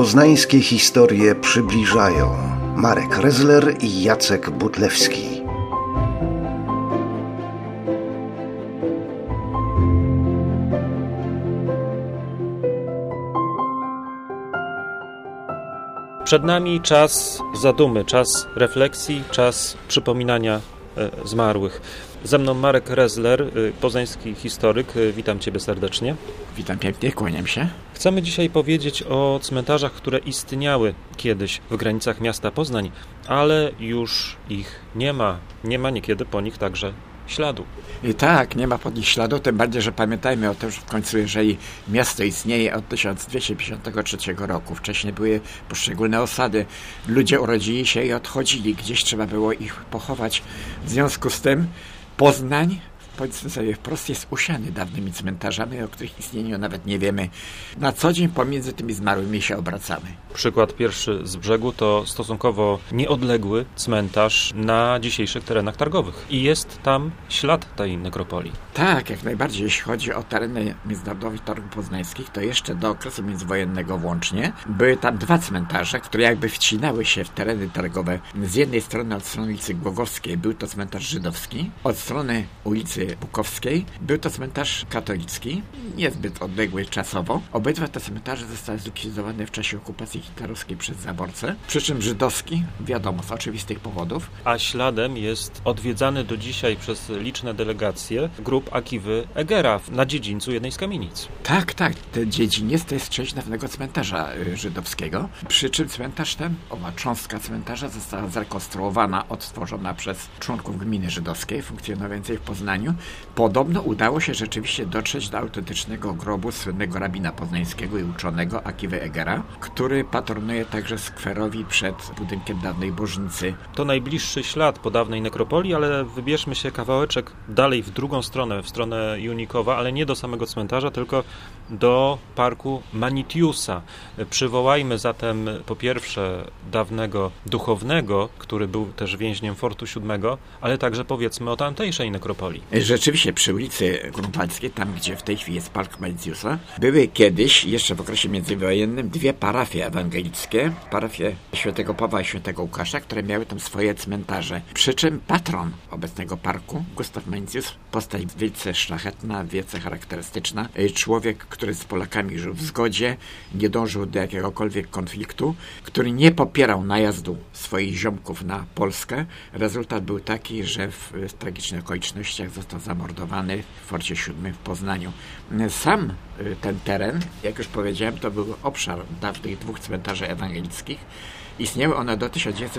Poznańskie historie przybliżają Marek Rezler i Jacek Butlewski. Przed nami czas zadumy, czas refleksji, czas przypominania zmarłych. Ze mną Marek Rezler, poznański historyk. Witam Ciebie serdecznie. Witam pięknie, kłaniam się. Chcemy dzisiaj powiedzieć o cmentarzach, które istniały kiedyś w granicach miasta Poznań, ale już ich nie ma. Nie ma niekiedy po nich także śladu. I tak, nie ma po nich śladu, tym bardziej, że pamiętajmy o tym, że w końcu, jeżeli miasto istnieje od 1253 roku, wcześniej były poszczególne osady, ludzie urodzili się i odchodzili, gdzieś trzeba było ich pochować. W związku z tym Poznań, powiedzmy sobie wprost, jest usiany dawnymi cmentarzami, o których istnieniu nawet nie wiemy. Na co dzień pomiędzy tymi zmarłymi się obracamy. Przykład pierwszy z brzegu to stosunkowo nieodległy cmentarz na dzisiejszych terenach targowych. I jest tam ślad tej nekropolii. Tak, jak najbardziej. Jeśli chodzi o tereny Międzynarodowych Targów Poznańskich, to jeszcze do okresu międzywojennego włącznie były tam dwa cmentarze, które jakby wcinały się w tereny targowe. Z jednej strony od strony ulicy Głogowskiej był to cmentarz żydowski, od strony ulicy Bukowskiej był to cmentarz katolicki, niezbyt odległy czasowo. Obydwa te cmentarze zostały zlikwidowane w czasie okupacji hitlerowskiej przez zaborcę, przy czym żydowski, wiadomo, z oczywistych powodów. A śladem jest odwiedzany do dzisiaj przez liczne delegacje grup Akiwy Egera na dziedzińcu jednej z kamienic. Tak, ten dziedziniec to jest część dawnego cmentarza żydowskiego, przy czym cmentarz ten, owa cząstka cmentarza została zrekonstruowana, odtworzona przez członków gminy żydowskiej funkcjonującej w Poznaniu. Podobno udało się rzeczywiście dotrzeć do autentycznego grobu słynnego rabina poznańskiego i uczonego Akiwy Egera, który patronuje także skwerowi przed budynkiem dawnej bożnicy. To najbliższy ślad po dawnej nekropolii, ale wybierzmy się kawałeczek dalej w drugą stronę, w stronę Junikowa, ale nie do samego cmentarza, tylko do parku Manitiusa. Przywołajmy zatem po pierwsze dawnego duchownego, który był też więźniem Fortu VII, ale także powiedzmy o tamtejszej nekropolii. Rzeczywiście przy ulicy Grunwaldzkiej, tam gdzie w tej chwili jest park Manitiusa, były kiedyś, jeszcze w okresie międzywojennym, dwie parafie ewangelickie, parafie świętego Pawła i świętego Łukasza, które miały tam swoje cmentarze. Przy czym patron obecnego parku, Gustaw Manitius, postać wielce szlachetna, wielce charakterystyczna, człowiek, który z Polakami żył w zgodzie, nie dążył do jakiegokolwiek konfliktu, który nie popierał najazdu swoich ziomków na Polskę. Rezultat był taki, że w tragicznych okolicznościach został zamordowany w Forcie VII w Poznaniu. Sam ten teren, jak już powiedziałem, to był obszar dawnych dwóch cmentarzy ewangelickich. Istniały one do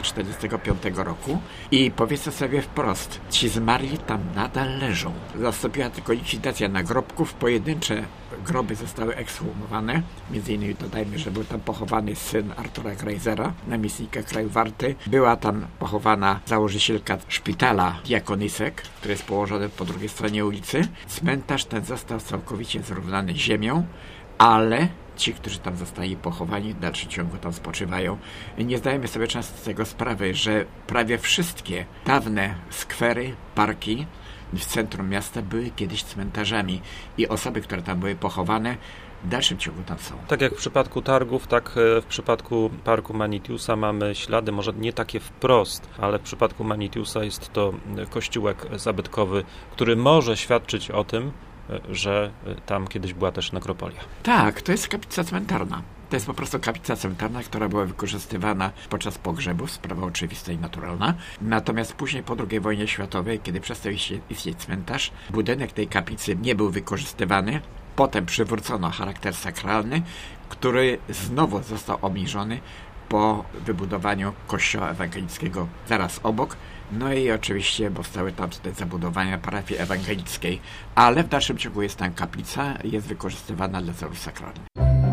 1945 roku i powiedzmy sobie wprost, ci zmarli tam nadal leżą. Zastąpiła tylko likwidacja nagrobków, pojedyncze groby zostały ekshumowane. Między innymi dodajmy, że był tam pochowany syn Artura Greisera, namiestnika kraju Warty. Była tam pochowana założycielka szpitala Diakonysek, który jest położony po drugiej stronie ulicy. Cmentarz ten został całkowicie zrównany z ziemią, ale ci, którzy tam zostali pochowani, w dalszym ciągu tam spoczywają. Nie zdajemy sobie często z tego sprawy, że prawie wszystkie dawne skwery, parki w centrum miasta były kiedyś cmentarzami i osoby, które tam były pochowane, w dalszym ciągu tam są. Tak jak w przypadku targów, tak w przypadku parku Manitiusa mamy ślady, może nie takie wprost, ale w przypadku Manitiusa jest to kościółek zabytkowy, który może świadczyć o tym, że tam kiedyś była też nekropolia. Tak, to jest kaplica cmentarna. To jest po prostu kaplica cmentarna, która była wykorzystywana podczas pogrzebów, sprawa oczywista i naturalna. Natomiast później po II wojnie światowej, kiedy przestał istnieć cmentarz, budynek tej kaplicy nie był wykorzystywany. Potem przywrócono charakter sakralny, który znowu został obniżony po wybudowaniu kościoła ewangelickiego zaraz obok. No i oczywiście powstały tam te zabudowania parafii ewangelickiej, ale w dalszym ciągu jest tam kaplica, jest wykorzystywana dla celów sakralnych.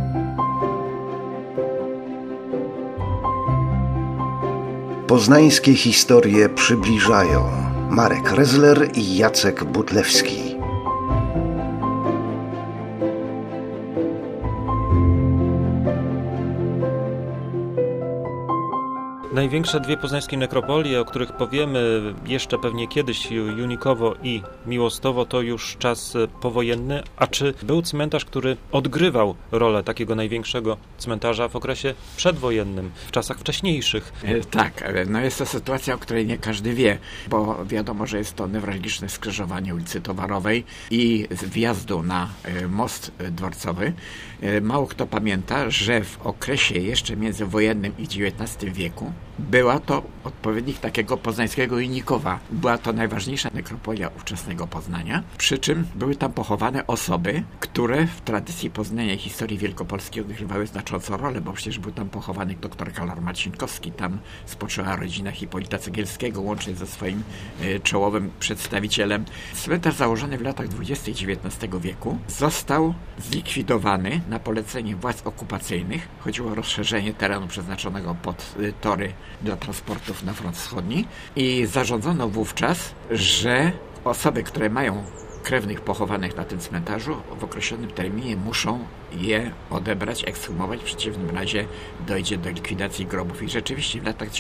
Poznańskie historie przybliżają Marek Rezler i Jacek Butlewski. Największe dwie poznańskie nekropolie, o których powiemy jeszcze pewnie kiedyś, Junikowo i Miłostowo, to już czas powojenny. A czy był cmentarz, który odgrywał rolę takiego największego cmentarza w okresie przedwojennym, w czasach wcześniejszych? Tak, no jest to sytuacja, o której nie każdy wie, bo wiadomo, że jest to newralgiczne skrzyżowanie ulicy Towarowej i wjazdu na most dworcowy. Mało kto pamięta, że w okresie jeszcze międzywojennym i XIX wieku była to odpowiednik takiego poznańskiego Junikowa. Była to najważniejsza nekropolia ówczesnego Poznania, przy czym były tam pochowane osoby, które w tradycji Poznania i historii Wielkopolski odgrywały znaczącą rolę, bo przecież był tam pochowany dr Kalor Marcinkowski, tam spoczęła rodzina Hipolita Cegielskiego, łącznie ze swoim czołowym przedstawicielem. Cmentarz założony w latach 20. XIX wieku został zlikwidowany na polecenie władz okupacyjnych. Chodziło o rozszerzenie terenu przeznaczonego pod tory dla transportów na front wschodni i zarządzono wówczas, że osoby, które mają krewnych pochowanych na tym cmentarzu w określonym terminie muszą je odebrać, ekshumować, w przeciwnym razie dojdzie do likwidacji grobów. I rzeczywiście w latach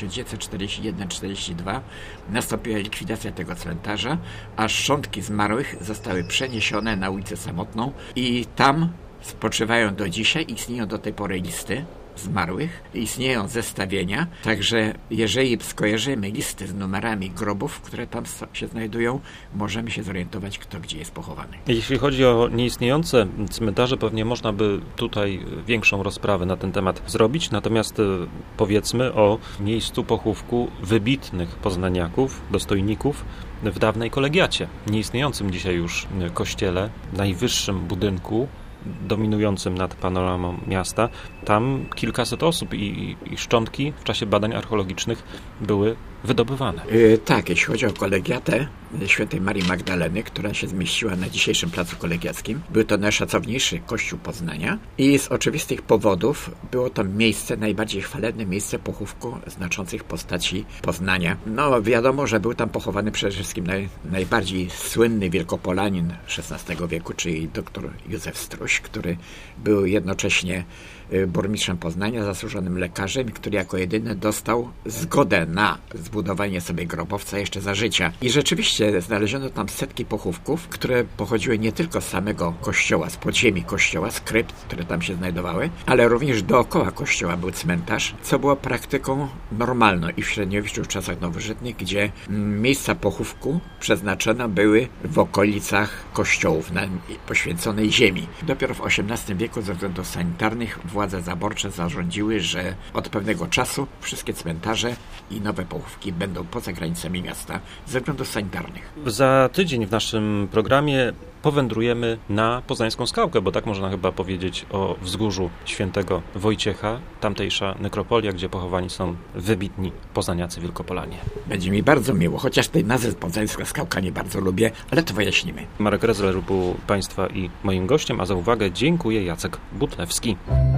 1941-42 nastąpiła likwidacja tego cmentarza, a szczątki zmarłych zostały przeniesione na ulicę Samotną i tam spoczywają do dzisiaj, istnieją do tej pory listy zmarłych, istnieją zestawienia, także jeżeli skojarzymy listy z numerami grobów, które tam się znajdują, możemy się zorientować, kto gdzie jest pochowany. Jeśli chodzi o nieistniejące cmentarze, pewnie można by tutaj większą rozprawę na ten temat zrobić, natomiast powiedzmy o miejscu pochówku wybitnych poznaniaków, dostojników w dawnej kolegiacie, nieistniejącym dzisiaj już kościele, najwyższym budynku dominującym nad panoramą miasta. Tam kilkaset osób i szczątki w czasie badań archeologicznych były wydobywane. Tak, jeśli chodzi o kolegiatę Świętej Marii Magdaleny, która się zmieściła na dzisiejszym Placu Kolegiackim, był to najszacowniejszy kościół Poznania i z oczywistych powodów było to miejsce, najbardziej chwalebne miejsce pochówku znaczących postaci Poznania. No wiadomo, że był tam pochowany przede wszystkim najbardziej słynny Wielkopolanin XVI wieku, czyli dr Józef Struś, który był jednocześnie burmistrzem Poznania, zasłużonym lekarzem, który jako jedyny dostał zgodę na zbudowanie sobie grobowca jeszcze za życia. I rzeczywiście znaleziono tam setki pochówków, które pochodziły nie tylko z samego kościoła, z podziemi kościoła, z krypt, które tam się znajdowały, ale również dookoła kościoła był cmentarz, co było praktyką normalną i w średniowieczu, w czasach nowożytnych, gdzie miejsca pochówku przeznaczone były w okolicach kościołów na poświęconej ziemi. Dopiero w XVIII wieku ze względów sanitarnych władze zaborcze zarządziły, że od pewnego czasu wszystkie cmentarze i nowe pochówki będą poza granicami miasta ze względów sanitarnych. Za tydzień w naszym programie powędrujemy na Poznańską Skałkę, bo tak można chyba powiedzieć o wzgórzu Świętego Wojciecha, tamtejsza nekropolia, gdzie pochowani są wybitni poznaniacy Wielkopolanie. Będzie mi bardzo miło, chociaż tej nazwy Poznańska Skałka nie bardzo lubię, ale to wyjaśnimy. Marek Rezler był Państwa i moim gościem, a za uwagę dziękuję Jacek Butlewski.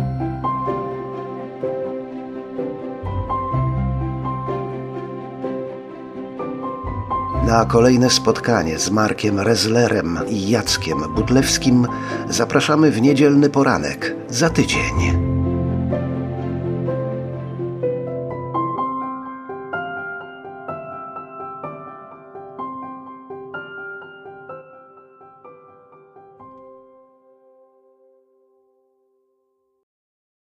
Na kolejne spotkanie z Markiem Rezlerem i Jackiem Butlewskim zapraszamy w niedzielny poranek za tydzień.